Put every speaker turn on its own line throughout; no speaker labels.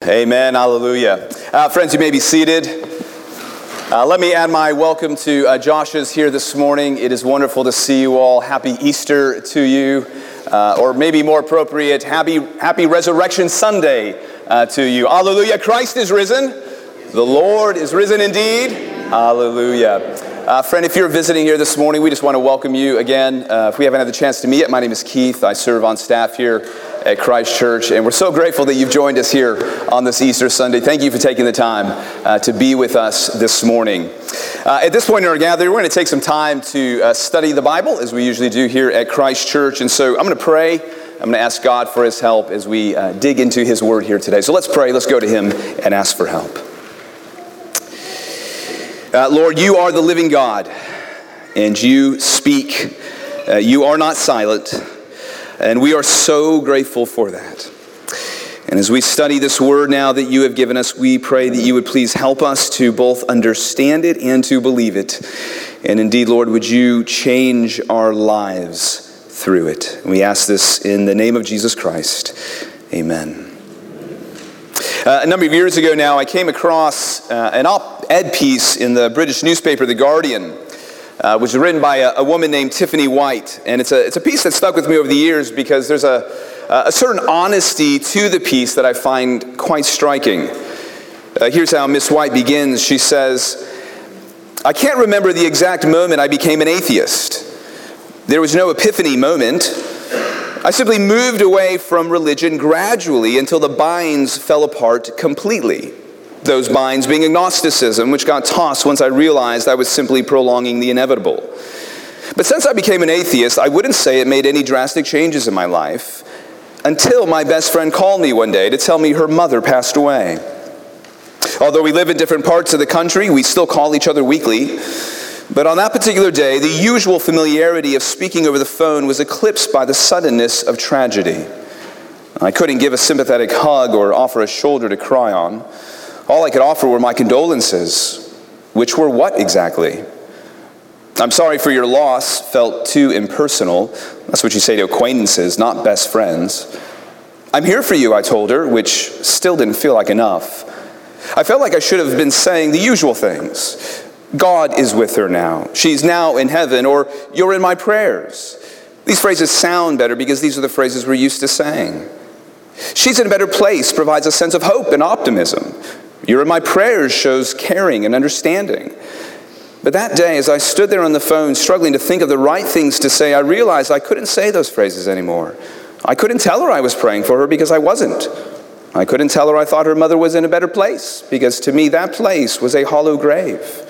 Amen. Hallelujah. Friends, you may be seated. Let me add my welcome to Josh's here this morning. It is wonderful to see you all. Happy Easter to you. Or maybe more appropriate, happy Resurrection Sunday to you. Hallelujah. Christ is risen. The Lord is risen indeed. Hallelujah. Friend, if you're visiting here this morning, we just want to welcome you again. If we haven't had the chance to meet yet, my name is Keith. I serve on staff here at Christ Church, and we're so grateful that you've joined us here on this Easter Sunday. Thank you for taking the time to be with us this morning. At this point in our gathering, we're going to take some time to study the Bible, as we usually do here at Christ Church. And so I'm going to pray. I'm going to ask God for His help as we dig into His Word here today. So let's pray. Let's go to Him and ask for help. Lord, you are the living God, and you speak. You are not silent, and we are so grateful for that. And as we study this word now that you have given us, we pray that you would please help us to both understand it and to believe it. And indeed, Lord, would you change our lives through it? And we ask this in the name of Jesus Christ. Amen. A number of years ago now, I came across an op-ed piece in the British newspaper, The Guardian, which was written by a woman named Tiffany White. And it's a piece that stuck with me over the years because there's a certain honesty to the piece that I find quite striking. Here's how Miss White begins. She says, "I can't remember the exact moment I became an atheist. There was no epiphany moment. I simply moved away from religion gradually until the binds fell apart completely. Those binds being agnosticism, which got tossed once I realized I was simply prolonging the inevitable. But since I became an atheist, I wouldn't say it made any drastic changes in my life until my best friend called me one day to tell me her mother passed away. Although we live in different parts of the country, we still call each other weekly. But on that particular day, the usual familiarity of speaking over the phone was eclipsed by the suddenness of tragedy. I couldn't give a sympathetic hug or offer a shoulder to cry on. All I could offer were my condolences, which were what exactly? I'm sorry for your loss felt too impersonal. That's what you say to acquaintances, not best friends. I'm here for you, I told her, which still didn't feel like enough. I felt like I should have been saying the usual things. God is with her now. She's now in heaven, or you're in my prayers. These phrases sound better because these are the phrases we're used to saying. She's in a better place, provides a sense of hope and optimism. You're in my prayers shows caring and understanding. But that day, as I stood there on the phone, struggling to think of the right things to say, I realized I couldn't say those phrases anymore. I couldn't tell her I was praying for her because I wasn't. I couldn't tell her I thought her mother was in a better place because to me that place was a hollow grave.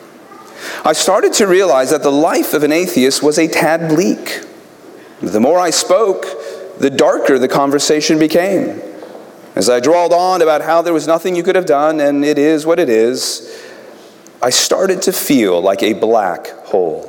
I started to realize that the life of an atheist was a tad bleak. The more I spoke, the darker the conversation became. As I drawled on about how there was nothing you could have done, and it is what it is, I started to feel like a black hole.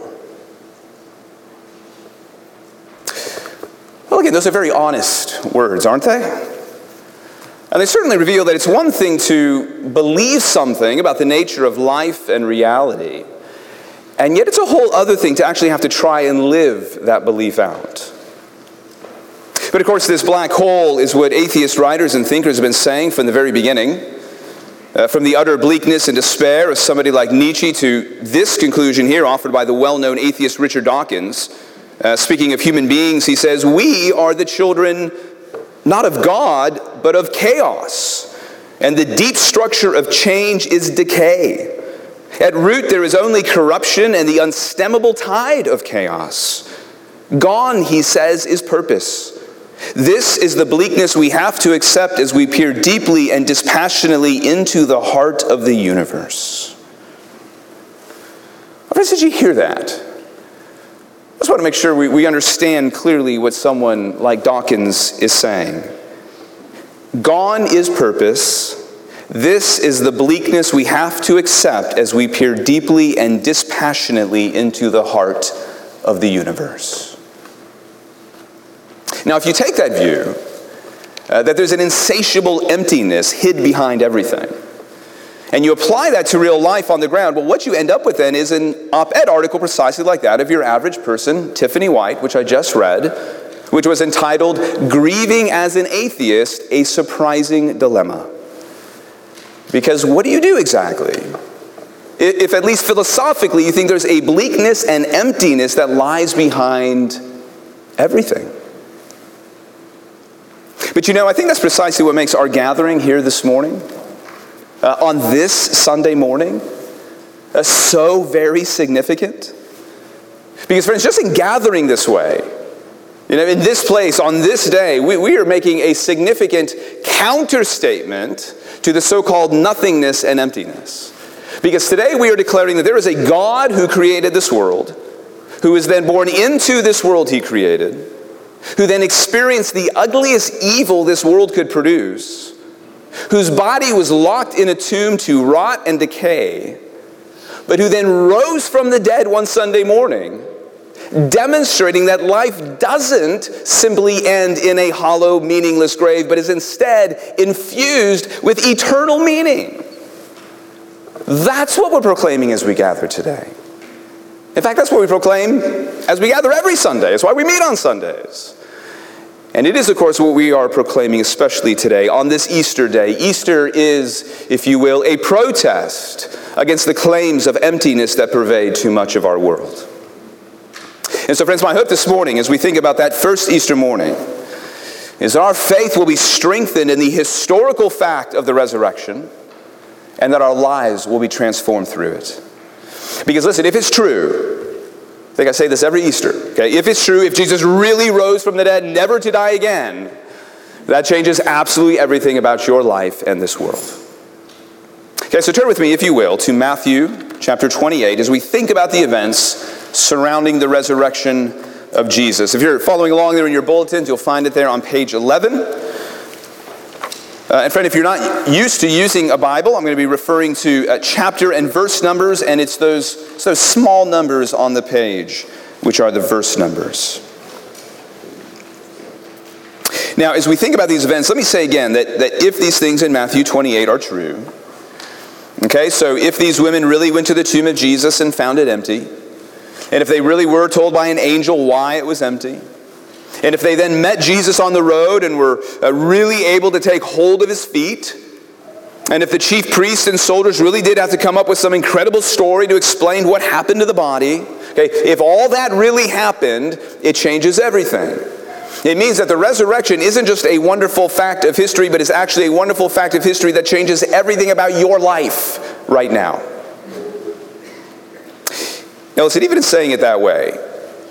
Well, again, those are very honest words, aren't they? And they certainly reveal that it's one thing to believe something about the nature of life and reality, and yet it's a whole other thing to actually have to try and live that belief out. But of course, this black hole is what atheist writers and thinkers have been saying from the very beginning. From the utter bleakness and despair of somebody like Nietzsche to this conclusion here offered by the well-known atheist Richard Dawkins. Speaking of human beings, he says, we are the children not of God, but of chaos. And the deep structure of change is decay. At root, there is only corruption and the unstemmable tide of chaos. Gone, he says, is purpose. This is the bleakness we have to accept as we peer deeply and dispassionately into the heart of the universe. Friends, did you hear that? I just want to make sure we understand clearly what someone like Dawkins is saying. Gone is purpose. This is the bleakness we have to accept as we peer deeply and dispassionately into the heart of the universe. Now, if you take that view, that there's an insatiable emptiness hid behind everything, and you apply that to real life on the ground, well, what you end up with then is an op-ed article precisely like that of your average person, Tiffany White, which I just read, which was entitled, "Grieving as an Atheist, a Surprising Dilemma." Because what do you do exactly? If at least philosophically you think there's a bleakness and emptiness that lies behind everything. But I think that's precisely what makes our gathering here this morning, on this Sunday morning, so very significant. Because friends, just in gathering this way, in this place, on this day, we are making a significant counter-statement to the so-called nothingness and emptiness. Because today we are declaring that there is a God who created this world, who was then born into this world he created, who then experienced the ugliest evil this world could produce, whose body was locked in a tomb to rot and decay, but who then rose from the dead one Sunday morning, demonstrating that life doesn't simply end in a hollow, meaningless grave, but is instead infused with eternal meaning. That's what we're proclaiming as we gather today. In fact, that's what we proclaim as we gather every Sunday. It's why we meet on Sundays. And it is, of course, what we are proclaiming especially today on this Easter day. Easter is, if you will, a protest against the claims of emptiness that pervade too much of our world. And so, friends, my hope this morning as we think about that first Easter morning is that our faith will be strengthened in the historical fact of the resurrection, and that our lives will be transformed through it. Because listen, if it's true, I think I say this every Easter, okay? If it's true, if Jesus really rose from the dead, never to die again, that changes absolutely everything about your life and this world. Okay, so turn with me, if you will, to Matthew chapter 28 as we think about the events surrounding the resurrection of Jesus. If you're following along there in your bulletins, you'll find it there on page 11. And friend, if you're not used to using a Bible, I'm going to be referring to chapter and verse numbers, and it's those small numbers on the page, which are the verse numbers. Now, as we think about these events, let me say again that if these things in Matthew 28 are true, okay, so if these women really went to the tomb of Jesus and found it empty, and if they really were told by an angel why it was empty, and if they then met Jesus on the road and were really able to take hold of his feet, and if the chief priests and soldiers really did have to come up with some incredible story to explain what happened to the body, okay, if all that really happened, it changes everything. It means that the resurrection isn't just a wonderful fact of history, but it's actually a wonderful fact of history that changes everything about your life right now. Now listen, even in saying it that way,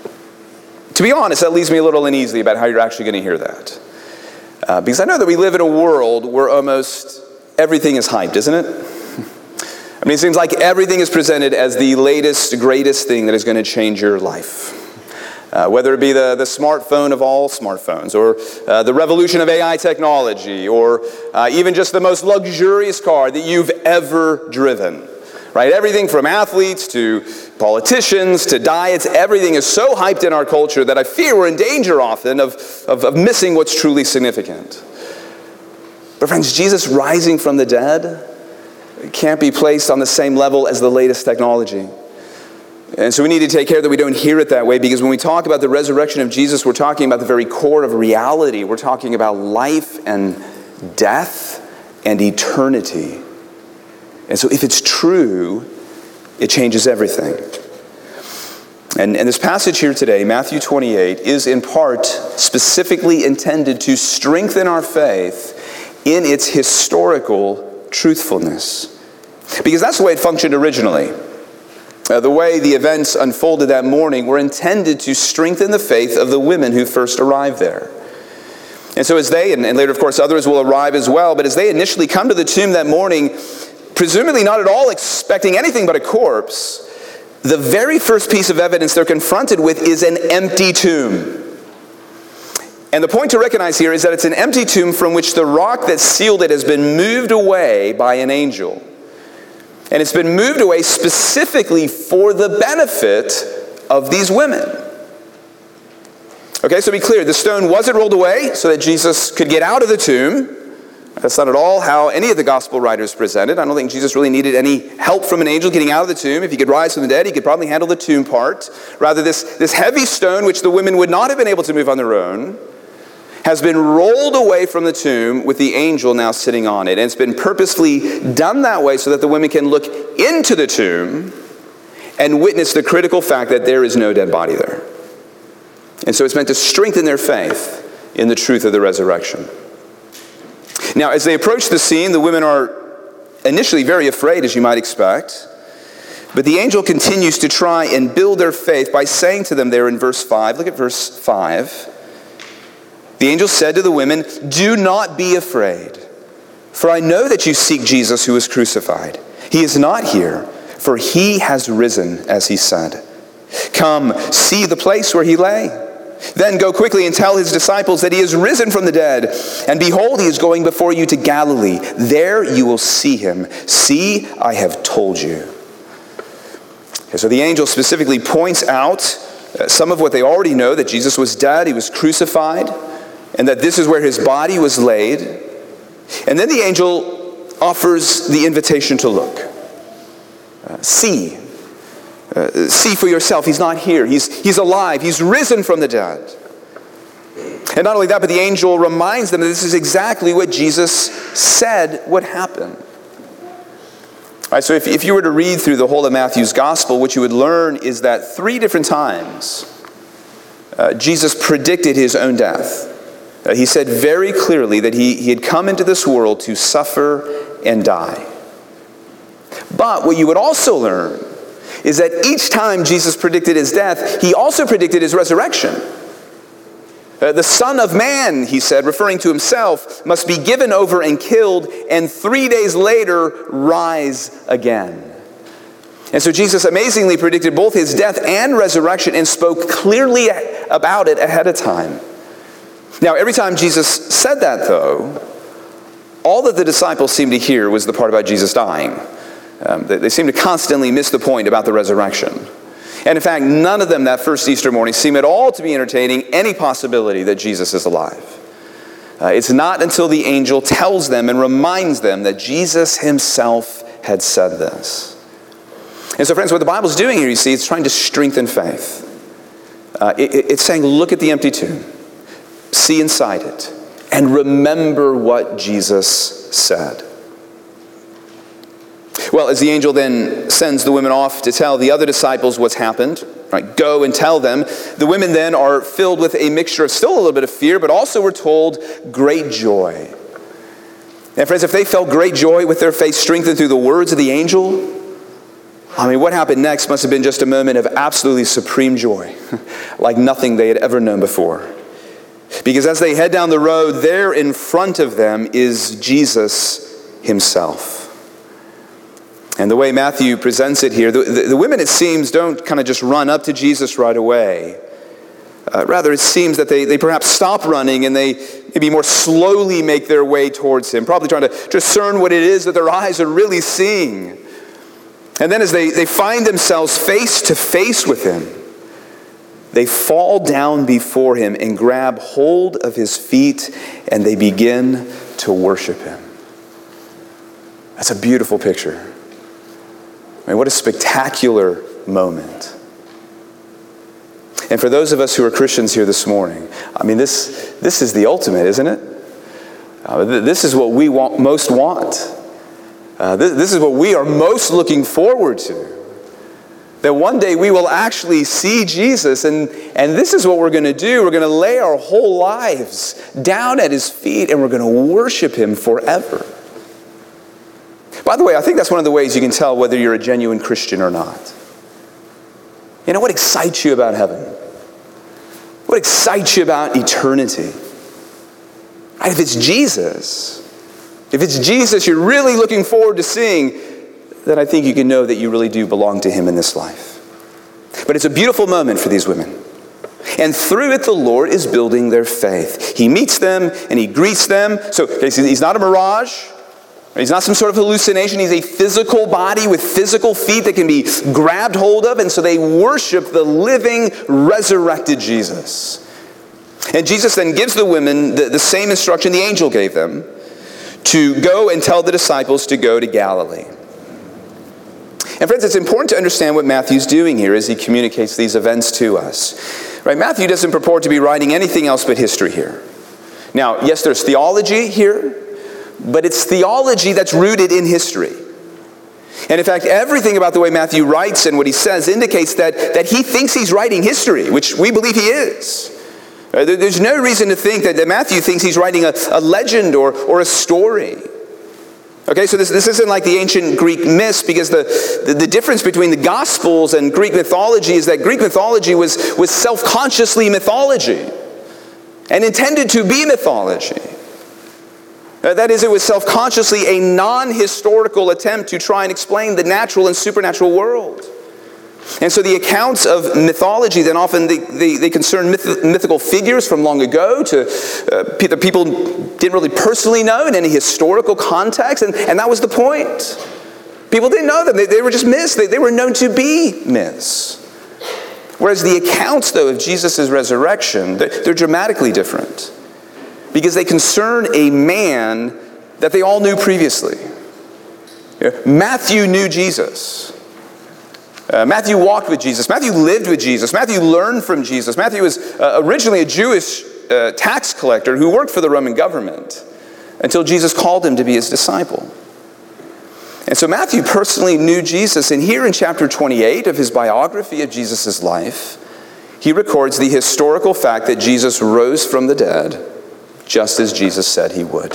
to be honest, that leaves me a little uneasy about how you're actually going to hear that. Because I know that we live in a world where almost everything is hyped, isn't it? I mean, it seems like everything is presented as the latest, greatest thing that is going to change your life. Whether it be the smartphone of all smartphones, or the revolution of AI technology, or even just the most luxurious car that you've ever driven. Right? Everything from athletes to politicians to diets, everything is so hyped in our culture that I fear we're in danger often of missing what's truly significant. But friends, Jesus rising from the dead can't be placed on the same level as the latest technology. And so we need to take care that we don't hear it that way, because when we talk about the resurrection of Jesus, we're talking about the very core of reality. We're talking about life and death and eternity. And so if it's true, it changes everything. And this passage here today, Matthew 28, is in part specifically intended to strengthen our faith in its historical truthfulness. Because that's the way it functioned originally. The way the events unfolded that morning were intended to strengthen the faith of the women who first arrived there. And so as they, and later of course others will arrive as well, but as they initially come to the tomb that morning, presumably not at all expecting anything but a corpse, the very first piece of evidence they're confronted with is an empty tomb. And the point to recognize here is that it's an empty tomb from which the rock that sealed it has been moved away by an angel. And it's been moved away specifically for the benefit of these women. Okay, so be clear, the stone wasn't rolled away so that Jesus could get out of the tomb. That's not at all how any of the gospel writers present it. I don't think Jesus really needed any help from an angel getting out of the tomb. If he could rise from the dead, he could probably handle the tomb part. Rather, this heavy stone, which the women would not have been able to move on their own, has been rolled away from the tomb with the angel now sitting on it. And it's been purposefully done that way so that the women can look into the tomb and witness the critical fact that there is no dead body there. And so it's meant to strengthen their faith in the truth of the resurrection. Now, as they approach the scene, the women are initially very afraid, as you might expect. But the angel continues to try and build their faith by saying to them there in verse 5, look at verse 5. The angel said to the women, "Do not be afraid, for I know that you seek Jesus who was crucified. He is not here, for he has risen, as he said. Come, see the place where he lay. Then go quickly and tell his disciples that he is risen from the dead. And behold, he is going before you to Galilee. There you will see him. See, I have told you." Okay, so the angel specifically points out some of what they already know, that Jesus was dead, he was crucified, and that this is where his body was laid. And then the angel offers the invitation to look. See. See for yourself, he's not here. He's alive. He's risen from the dead. And not only that, but the angel reminds them that this is exactly what Jesus said would happen. All right, so if you were to read through the whole of Matthew's gospel, what you would learn is that 3 different times Jesus predicted his own death. He said very clearly that he had come into this world to suffer and die. But what you would also learn is that each time Jesus predicted his death, he also predicted his resurrection. The Son of Man, he said, referring to himself, must be given over and killed, and 3 days later rise again. And so Jesus amazingly predicted both his death and resurrection and spoke clearly about it ahead of time. Now, every time Jesus said that, though, all that the disciples seemed to hear was the part about Jesus dying. They seemed to constantly miss the point about the resurrection. And in fact, none of them that first Easter morning seem at all to be entertaining any possibility that Jesus is alive. It's not until the angel tells them and reminds them that Jesus himself had said this. And so, friends, what the Bible's doing here, you see, it's trying to strengthen faith. It's saying, look at the empty tomb, see inside it, and remember what Jesus said. Well, as the angel then sends the women off to tell the other disciples what's happened, right, go and tell them, the women then are filled with a mixture of still a little bit of fear, but also, we're told, great joy. And friends, if they felt great joy with their faith strengthened through the words of the angel, I mean, what happened next must have been just a moment of absolutely supreme joy, like nothing they had ever known before. Because as they head down the road, there in front of them is Jesus himself. And the way Matthew presents it here, the women, it seems, don't kind of just run up to Jesus right away. Rather, it seems that they perhaps stop running and they maybe more slowly make their way towards him, probably trying to discern what it is that their eyes are really seeing. And then as they find themselves face to face with him, they fall down before him and grab hold of his feet and they begin to worship him. That's a beautiful picture. I mean, what a spectacular moment. And for those of us who are Christians here this morning, I mean, this is the ultimate, isn't it? This is what we most want. This is what we are most looking forward to. That one day we will actually see Jesus, and this is what we're going to do. We're going to lay our whole lives down at his feet, and we're going to worship him forever. By the way, I think that's one of the ways you can tell whether you're a genuine Christian or not. You know, what excites you about heaven? What excites you about eternity? If it's Jesus you're really looking forward to seeing, then I think you can know that you really do belong to him in this life. But it's a beautiful moment for these women. And through it, the Lord is building their faith. He meets them and he greets them. So he's not a mirage. He's not some sort of hallucination. He's a physical body with physical feet that can be grabbed hold of. And so they worship the living, resurrected Jesus. And Jesus then gives the women the same instruction the angel gave them, to go and tell the disciples to go to Galilee. And friends, it's important to understand what Matthew's doing here as he communicates these events to us. Right? Matthew doesn't purport to be writing anything else but history here. Now, yes, there's theology here, but it's theology that's rooted in history. And in fact, everything about the way Matthew writes and what he says indicates that he thinks he's writing history, which we believe he is. There's no reason to think that Matthew thinks he's writing a legend or a story. Okay, so this isn't like the ancient Greek myths, because the difference between the Gospels and Greek mythology is that Greek mythology was self-consciously mythology and intended to be mythology. That is, it was self-consciously a non-historical attempt to try and explain the natural and supernatural world. And so the accounts of mythology, then often they concern mythical figures from long ago to people didn't really personally know in any historical context, and that was the point. People didn't know them. They were just myths. They were known to be myths. Whereas the accounts, though, of Jesus' resurrection, they're dramatically different, because they concern a man that they all knew previously. Matthew knew Jesus. Matthew walked with Jesus. Matthew lived with Jesus. Matthew learned from Jesus. Matthew was originally a Jewish tax collector who worked for the Roman government until Jesus called him to be his disciple. And so Matthew personally knew Jesus, and here in chapter 28 of his biography of Jesus' life, he records the historical fact that Jesus rose from the dead, just as Jesus said he would.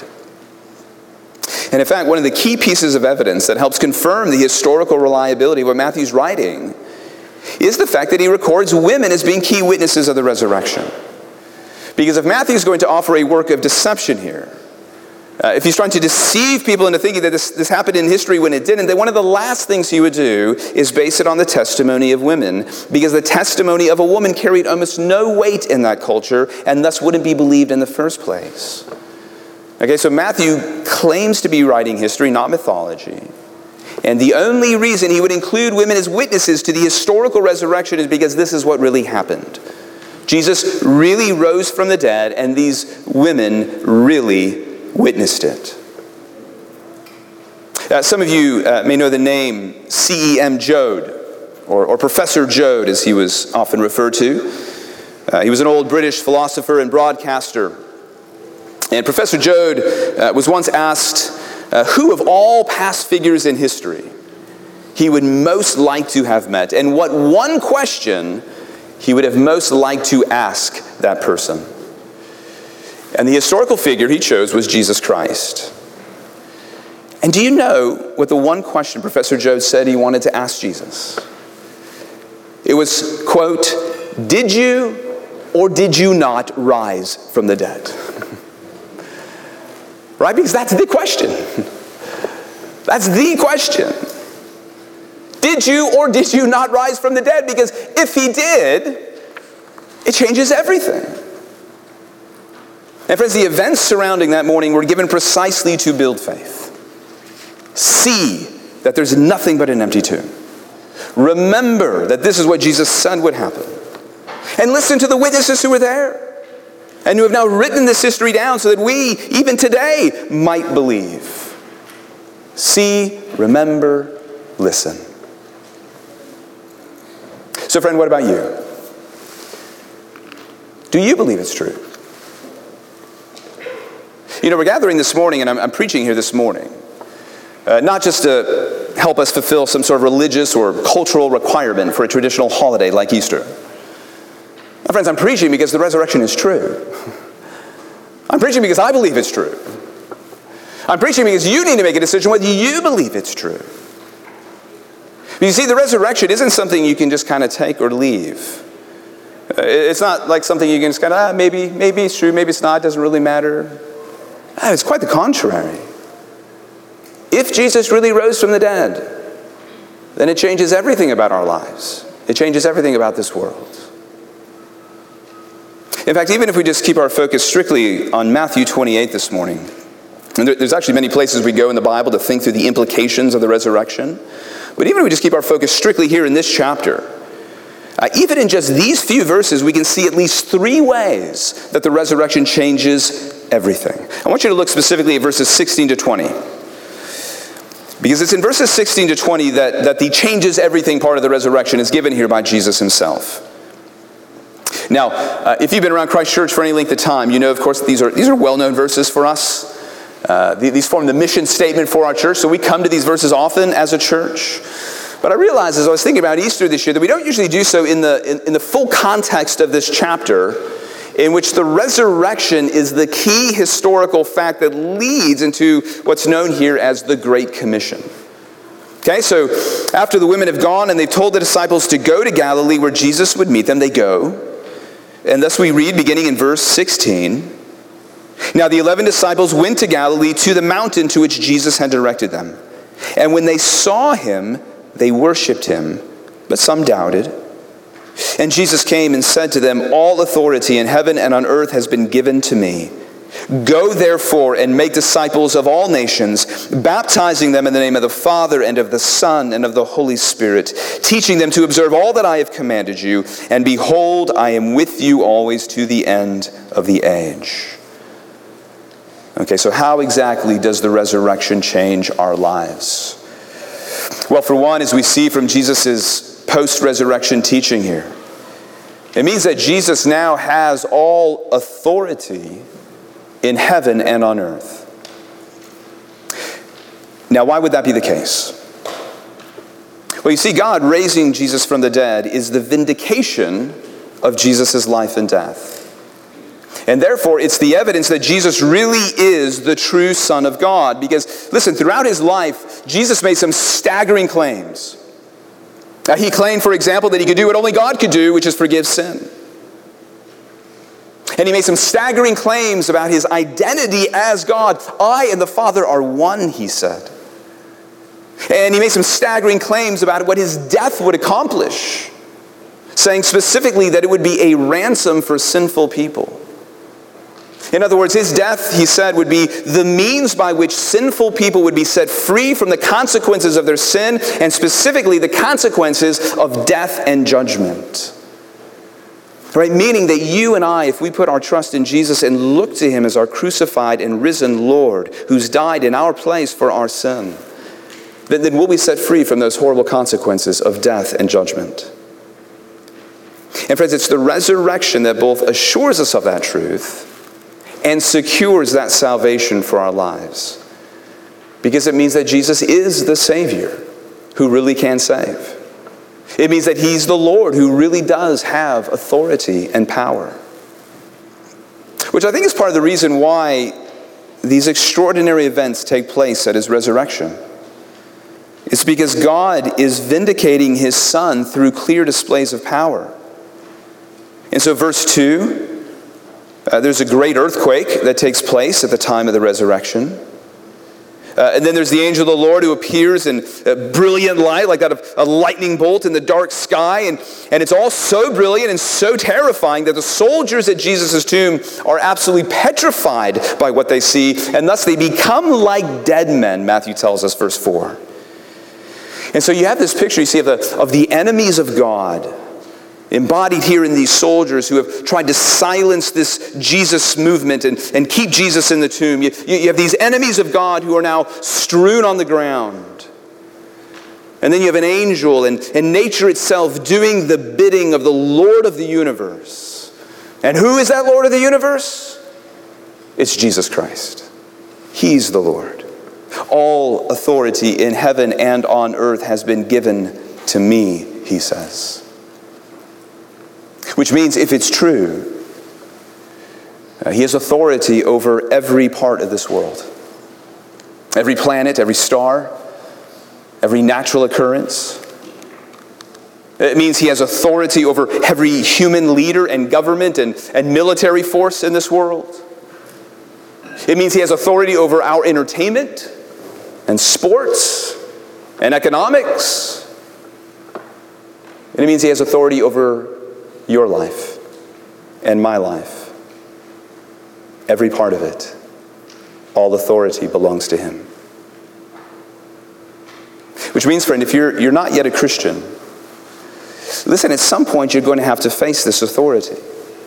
And in fact, one of the key pieces of evidence that helps confirm the historical reliability of what Matthew's writing is the fact that he records women as being key witnesses of the resurrection. Because if Matthew's going to offer a work of deception here, if he's trying to deceive people into thinking that this happened in history when it didn't, then one of the last things he would do is base it on the testimony of women, because the testimony of a woman carried almost no weight in that culture and thus wouldn't be believed in the first place. Okay, so Matthew claims to be writing history, not mythology. And the only reason he would include women as witnesses to the historical resurrection is because this is what really happened. Jesus really rose from the dead, and these women really witnessed it. Some of you may know the name C.E.M. Joad, or Professor Joad, as he was often referred to. He was an old British philosopher and broadcaster. And Professor Joad was once asked who of all past figures in history he would most like to have met, and what one question he would have most liked to ask that person. And the historical figure he chose was Jesus Christ. And do you know what the one question Professor Joad said he wanted to ask Jesus? It was, quote, "Did you or did you not rise from the dead?" Right? Because that's the question. That's the question. Did you or did you not rise from the dead? Because if he did, it changes everything. And friends, the events surrounding that morning were given precisely to build faith. See that there's nothing but an empty tomb. Remember that this is what Jesus said would happen. And listen to the witnesses who were there and who have now written this history down so that we, even today, might believe. See, remember, listen. So friend, what about you? Do you believe it's true? You know, we're gathering this morning, and I'm preaching here this morning, not just to help us fulfill some sort of religious or cultural requirement for a traditional holiday like Easter. My friends, I'm preaching because the resurrection is true. I'm preaching because I believe it's true. I'm preaching because you need to make a decision whether you believe it's true. You see, the resurrection isn't something you can just kind of take or leave. It's not like something you can just kind of, maybe it's true, maybe it's not, it doesn't really matter. It's quite the contrary. If Jesus really rose from the dead, then it changes everything about our lives. It changes everything about this world. In fact, even if we just keep our focus strictly on Matthew 28 this morning, and there's actually many places we go in the Bible to think through the implications of the resurrection, but even if we just keep our focus strictly here in this chapter, even in just these few verses, we can see at least 3 ways that the resurrection changes everything. I want you to look specifically at verses 16 to 20. Because it's in verses 16 to 20 that the changes everything part of the resurrection is given here by Jesus himself. Now, if you've been around Christ Church for any length of time, you know, of course, these are well-known verses for us. These form the mission statement for our church, so we come to these verses often as a church. But I realized as I was thinking about Easter this year that we don't usually do so in the full context of this chapter, in which the resurrection is the key historical fact that leads into what's known here as the Great Commission. Okay, so after the women have gone and they've told the disciples to go to Galilee where Jesus would meet them, they go. And thus we read, beginning in verse 16, "Now the 11 disciples went to Galilee to the mountain to which Jesus had directed them. And when they saw him, they worshipped him, but some doubted. And Jesus came and said to them, 'All authority in heaven and on earth has been given to me. Go therefore and make disciples of all nations, baptizing them in the name of the Father and of the Son and of the Holy Spirit, teaching them to observe all that I have commanded you. And behold, I am with you always to the end of the age.'" Okay, so how exactly does the resurrection change our lives? Well, for one, as we see from Jesus' post-resurrection teaching here, it means that Jesus now has all authority in heaven and on earth. Now, why would that be the case? Well, you see, God raising Jesus from the dead is the vindication of Jesus' life and death. And therefore, it's the evidence that Jesus really is the true Son of God. Because, listen, throughout his life, Jesus made some staggering claims. He claimed, for example, that he could do what only God could do, which is forgive sin. And he made some staggering claims about his identity as God. "I and the Father are one," he said. And he made some staggering claims about what his death would accomplish, saying specifically that it would be a ransom for sinful people. In other words, his death, he said, would be the means by which sinful people would be set free from the consequences of their sin, and specifically the consequences of death and judgment. Right? Meaning that you and I, if we put our trust in Jesus and look to him as our crucified and risen Lord, who's died in our place for our sin, then we'll be set free from those horrible consequences of death and judgment. And friends, it's the resurrection that both assures us of that truth and secures that salvation for our lives. Because it means that Jesus is the Savior who really can save. It means that he's the Lord who really does have authority and power. Which I think is part of the reason why these extraordinary events take place at his resurrection. It's because God is vindicating his Son through clear displays of power. And so verse 2, there's a great earthquake that takes place at the time of the resurrection. And then there's the angel of the Lord who appears in a brilliant light, like that of a lightning bolt in the dark sky. And it's all so brilliant and so terrifying that the soldiers at Jesus' tomb are absolutely petrified by what they see. And thus they become like dead men, Matthew tells us, verse 4. And so you have this picture, you see, of the enemies of God, embodied here in these soldiers who have tried to silence this Jesus movement and keep Jesus in the tomb. You have these enemies of God who are now strewn on the ground. And then you have an angel and nature itself doing the bidding of the Lord of the universe. And who is that Lord of the universe? It's Jesus Christ. He's the Lord. All authority in heaven and on earth has been given to me, he says. Which means, if it's true, he has authority over every part of this world. Every planet, every star, every natural occurrence. It means he has authority over every human leader and government and military force in this world. It means he has authority over our entertainment and sports and economics. And it means he has authority over your life and my life. Every part of it. All authority belongs to him. Which means, friend, if you're not yet a Christian, listen, at some point you're going to have to face this authority.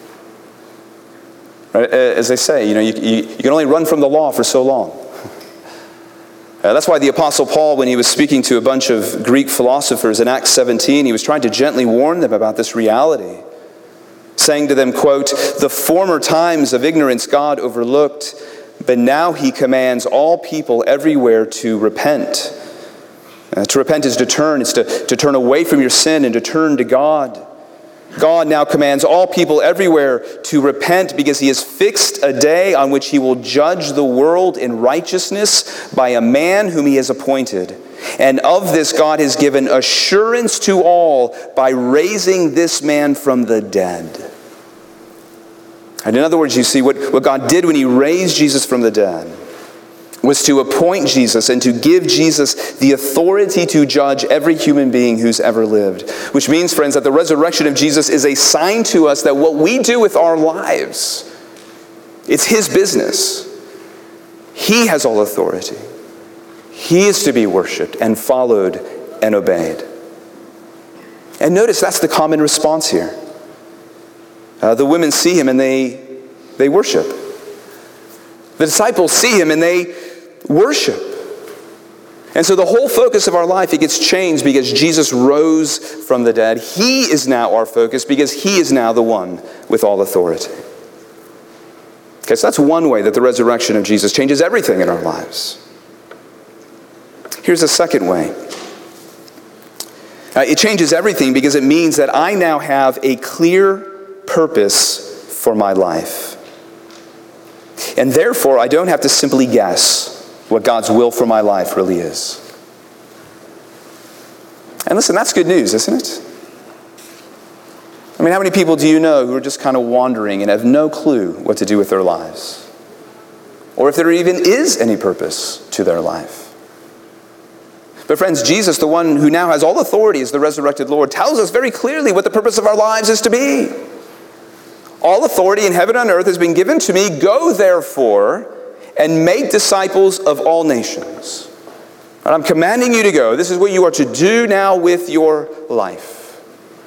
Right? As they say, you can only run from the law for so long. That's why the Apostle Paul, when he was speaking to a bunch of Greek philosophers in Acts 17, he was trying to gently warn them about this reality. saying to them, quote, "The former times of ignorance God overlooked, but now he commands all people everywhere to repent." To repent is to turn. It's to turn away from your sin and to turn to God. God now commands all people everywhere to repent because he has fixed a day on which he will judge the world in righteousness by a man whom he has appointed. And of this God has given assurance to all by raising this man from the dead. And in other words, you see, what God did when he raised Jesus from the dead was to appoint Jesus and to give Jesus the authority to judge every human being who's ever lived. Which means, friends, that the resurrection of Jesus is a sign to us that what we do with our lives, it's his business. He has all authority. He is to be worshiped and followed and obeyed. And notice that's the common response here. The women see him and they worship. The disciples see him and they worship. And so the whole focus of our life, it gets changed because Jesus rose from the dead. He is now our focus because he is now the one with all authority. Okay, so that's one way that the resurrection of Jesus changes everything in our lives. Here's a second way. It changes everything because it means that I now have a clear purpose for my life. And therefore, I don't have to simply guess what God's will for my life really is. And listen, that's good news, isn't it? I mean, how many people do you know who are just kind of wandering and have no clue what to do with their lives? Or if there even is any purpose to their life? But friends, Jesus, the one who now has all authority as the resurrected Lord, tells us very clearly what the purpose of our lives is to be. All authority in heaven and earth has been given to me. Go, therefore, and make disciples of all nations. And I'm commanding you to go. This is what you are to do now with your life.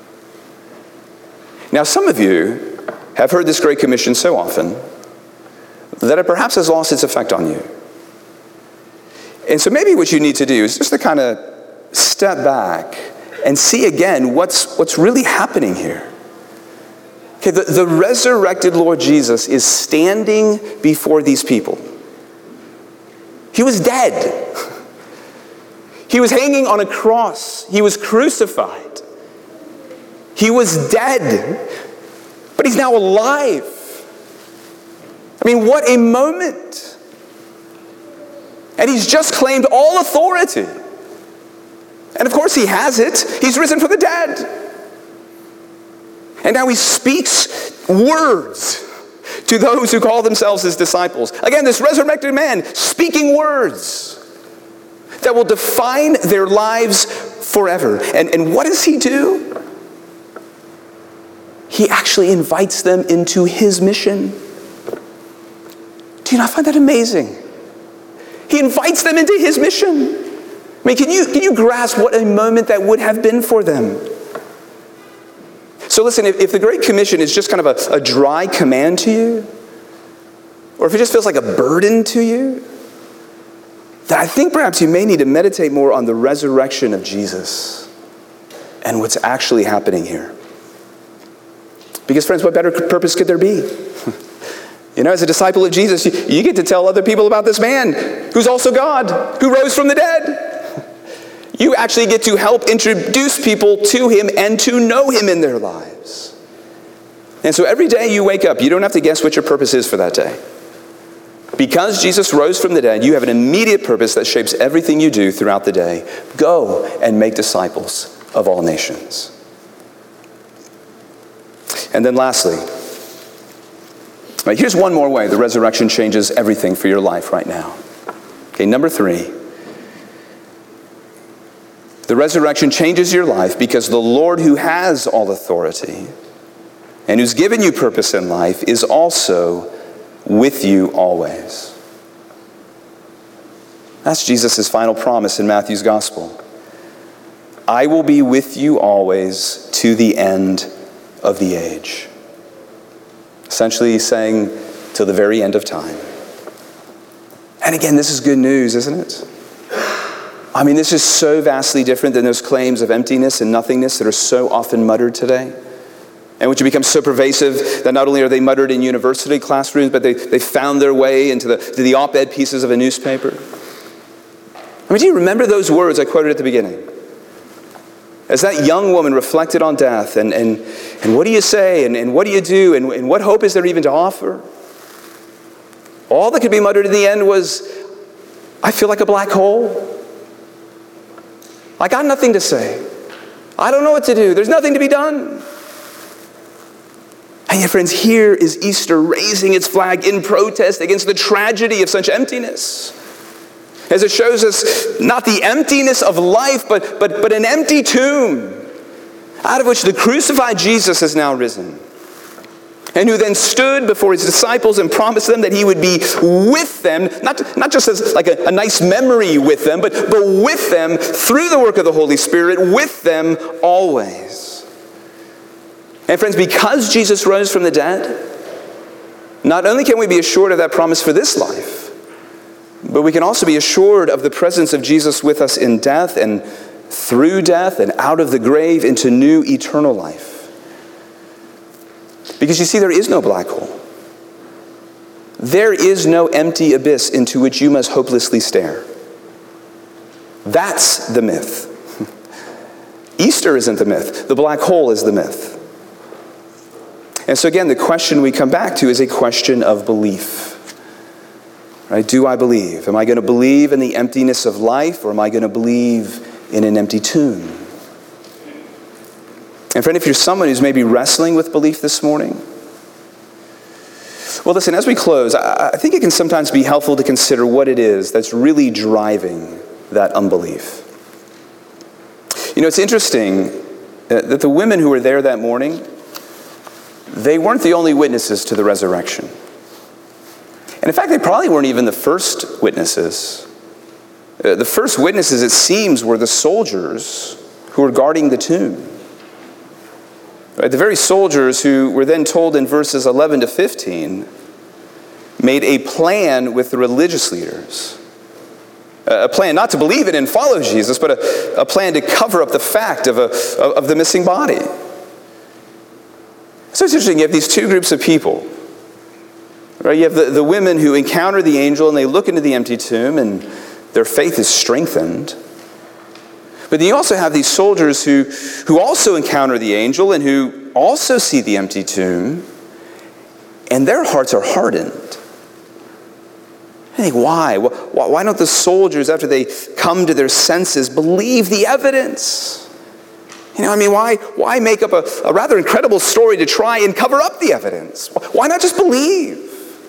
Now, some of you have heard this Great Commission so often that it perhaps has lost its effect on you. And so maybe what you need to do is just to kind of step back and see again what's really happening here. Okay, the resurrected Lord Jesus is standing before these people. He was dead. He was hanging on a cross. He was crucified. He was dead. But he's now alive. I mean, what a moment. And he's just claimed all authority. And of course he has it. He's risen from the dead. And now he speaks words to those who call themselves his disciples. Again, this resurrected man speaking words that will define their lives forever. And what does he do? He actually invites them into his mission. Do you not find that amazing? He invites them into his mission. I mean, can you grasp what a moment that would have been for them? So listen, if the Great Commission is just kind of a dry command to you, or if it just feels like a burden to you, then I think perhaps you may need to meditate more on the resurrection of Jesus and what's actually happening here. Because friends, what better purpose could there be? You know, as a disciple of Jesus, you get to tell other people about this man who's also God, who rose from the dead. You actually get to help introduce people to him and to know him in their lives. And so every day you wake up, you don't have to guess what your purpose is for that day. Because Jesus rose from the dead, you have an immediate purpose that shapes everything you do throughout the day. Go and make disciples of all nations. And then lastly, here's one more way the resurrection changes everything for your life right now. Okay, number 3. The resurrection changes your life because the Lord who has all authority and who's given you purpose in life is also with you always. That's Jesus' final promise in Matthew's gospel. I will be with you always to the end of the age. Essentially saying, till the very end of time. And again, this is good news, isn't it? I mean, this is so vastly different than those claims of emptiness and nothingness that are so often muttered today. and which have become so pervasive that not only are they muttered in university classrooms, but they found their way into the op-ed pieces of a newspaper. I mean, do you remember those words I quoted at the beginning? As that young woman reflected on death, and what do you say, and what do you do, and what hope is there even to offer? All that could be muttered in the end was, I feel like a black hole. I got nothing to say. I don't know what to do. There's nothing to be done. And yet, friends, here is Easter raising its flag in protest against the tragedy of such emptiness. As it shows us not the emptiness of life, but an empty tomb out of which the crucified Jesus has now risen. And who then stood before his disciples and promised them that he would be with them, not just as like a nice memory with them, but with them through the work of the Holy Spirit, with them always. And friends, because Jesus rose from the dead, not only can we be assured of that promise for this life, but we can also be assured of the presence of Jesus with us in death and through death and out of the grave into new eternal life. Because you see, there is no black hole. There is no empty abyss into which you must hopelessly stare. That's the myth. Easter isn't the myth. The black hole is the myth. And so again, the question we come back to is a question of belief. Right? Do I believe? Am I going to believe in the emptiness of life, or am I going to believe in an empty tomb? And friend, if you're someone who's maybe wrestling with belief this morning, well, listen, as we close, I think it can sometimes be helpful to consider what it is that's really driving that unbelief. You know, it's interesting that the women who were there that morning, they weren't the only witnesses to the resurrection. And in fact, they probably weren't even the first witnesses. The first witnesses, it seems, were the soldiers who were guarding the tomb. Right? The very soldiers who were then told in verses 11 to 15 made a plan with the religious leaders. A plan not to believe in and follow Jesus, but a plan to cover up the fact of the missing body. So it's interesting, you have these two groups of people. Right? You have the women who encounter the angel and they look into the empty tomb and their faith is strengthened. But then you also have these soldiers who also encounter the angel and who also see the empty tomb, and their hearts are hardened. I think, why? Why don't the soldiers, after they come to their senses, believe the evidence? You know, I mean, why make up a rather incredible story to try and cover up the evidence? Why not just believe?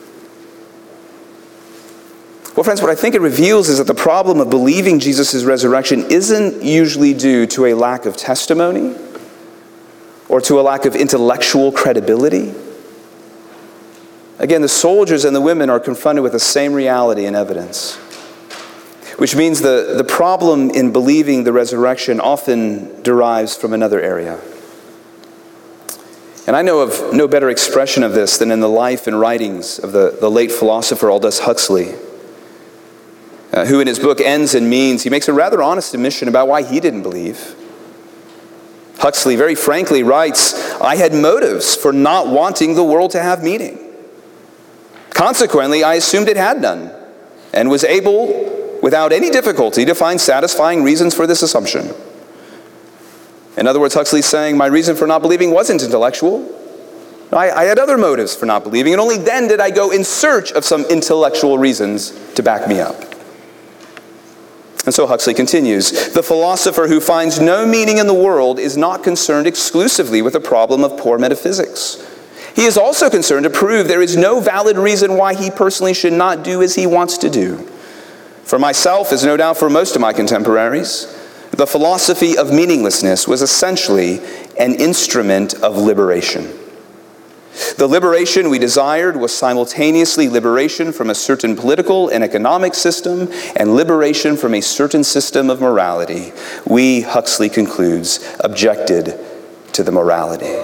Well, friends, what I think it reveals is that the problem of believing Jesus' resurrection isn't usually due to a lack of testimony or to a lack of intellectual credibility. Again, the soldiers and the women are confronted with the same reality and evidence, which means the problem in believing the resurrection often derives from another area. And I know of no better expression of this than in the life and writings of the late philosopher Aldous Huxley, who in his book Ends and Means, he makes a rather honest admission about why he didn't believe. Huxley very frankly writes, "I had motives for not wanting the world to have meaning. Consequently, I assumed it had none, and was able, without any difficulty, to find satisfying reasons for this assumption." In other words, Huxley's saying, my reason for not believing wasn't intellectual. I had other motives for not believing, and only then did I go in search of some intellectual reasons to back me up. And so Huxley continues, "The philosopher who finds no meaning in the world is not concerned exclusively with the problem of poor metaphysics. He is also concerned to prove there is no valid reason why he personally should not do as he wants to do. For myself, as no doubt for most of my contemporaries, the philosophy of meaninglessness was essentially an instrument of liberation. The liberation we desired was simultaneously liberation from a certain political and economic system and liberation from a certain system of morality. We," Huxley concludes, "objected to the morality."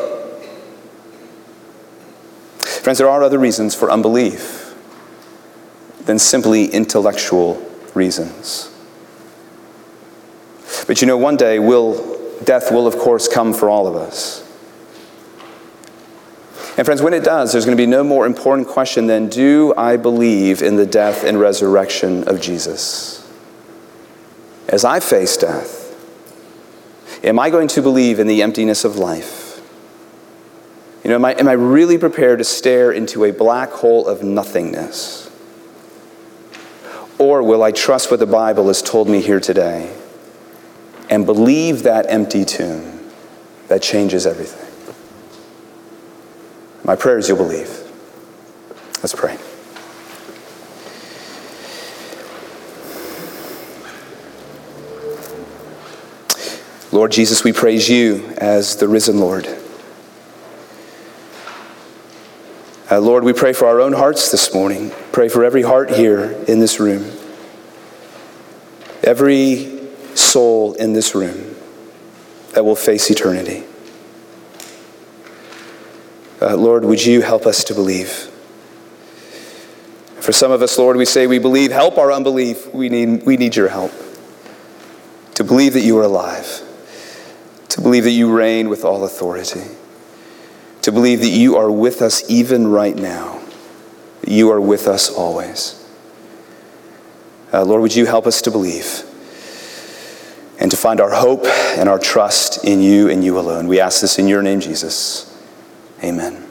Friends, there are other reasons for unbelief than simply intellectual reasons. But you know, one day death will of course come for all of us. And friends, when it does, there's going to be no more important question than, do I believe in the death and resurrection of Jesus? As I face death, am I going to believe in the emptiness of life? You know, am I really prepared to stare into a black hole of nothingness? Or will I trust what the Bible has told me here today and believe that empty tomb that changes everything? My prayer is you'll believe. Let's pray. Lord Jesus, we praise you as the risen Lord. Lord, we pray for our own hearts this morning. Pray for every heart here in this room. Every soul in this room that will face eternity. Lord, would you help us to believe? For some of us, Lord, we say we believe. Help our unbelief. We need your help. To believe that you are alive. To believe that you reign with all authority. To believe that you are with us even right now. That you are with us always. Lord, would you help us to believe and to find our hope and our trust in you and you alone. We ask this in your name, Jesus. Amen.